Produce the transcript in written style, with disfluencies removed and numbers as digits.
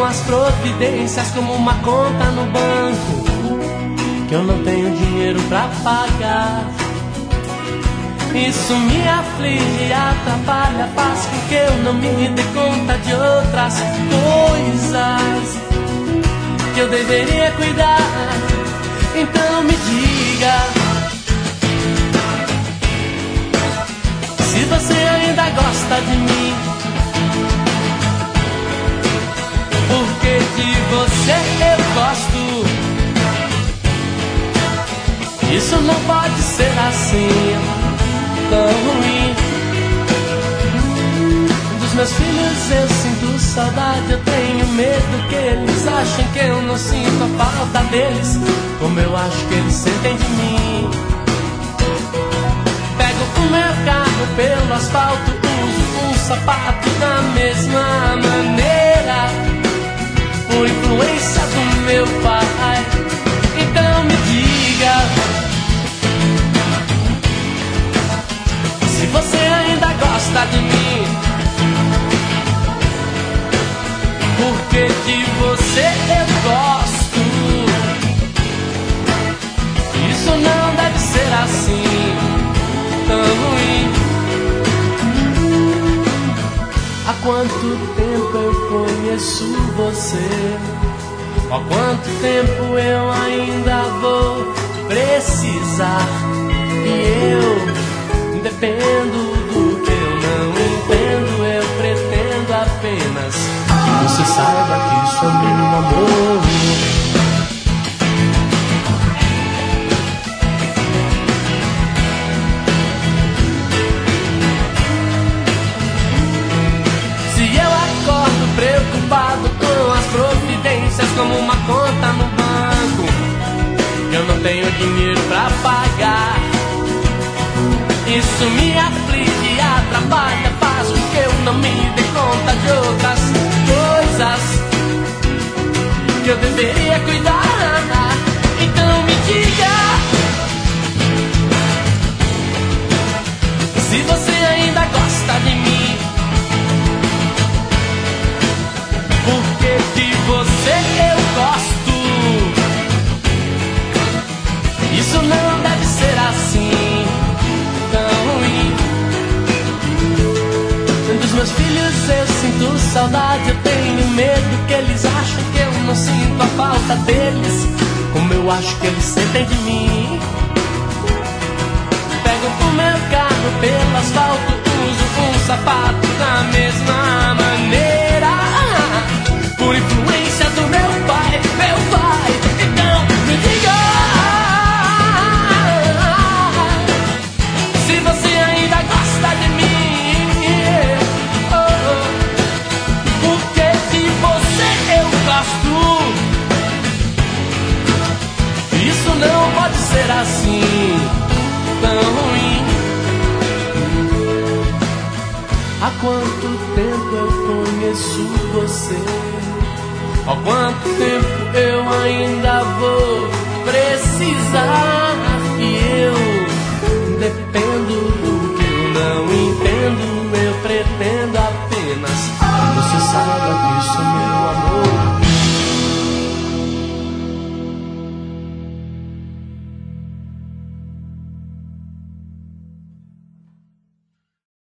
as providências como uma conta no banco, que eu não tenho dinheiro pra pagar. Isso me aflige, atrapalha, faz com que eu não me dê conta de outras coisas que eu deveria cuidar. Então me diga se você ainda gosta de mim, porque de você eu gosto. Isso não pode ser assim, tão ruim. Dos meus filhos eu sinto saudade, eu tenho medo que eles achem que eu não sinto a falta deles, como eu acho que eles sentem de mim. Pego o meu carro pelo asfalto, uso um sapato da mesma maneira, por influência do meu pai. Então me diga se você ainda gosta de mim, porque de você eu gosto. Isso não deve ser assim, tão ruim. Há quanto tempo eu conheço você? Há quanto tempo eu ainda vou precisar? E eu dependo do que eu não entendo, eu pretendo apenas que você saiba que isso é meu amor. Se eu acordo preocupado com as providências como uma conta no banco, eu não tenho dinheiro pra pagar, isso me aflige, atrapalha, faz com que eu não me dê conta de outras coisas que eu deveria cuidar. Então me diga se você ainda gosta de mim, porque de você eu gosto. Isso não deve ser assim, tão ruim. Dos meus filhos eu sinto saudade, eu tenho medo que eles achem que eu não sinto a falta deles, como eu acho que eles sentem de mim. Pego o meu carro pelo asfalto, uso um sapato da mesma maneira, por influência do meu pai, meu pai. Então me diga se você ainda gosta de mim, porque de você eu gosto. Isso não pode ser assim, tão ruim. Há quanto tempo eu conheço você? Há quanto tempo eu ainda vou precisar?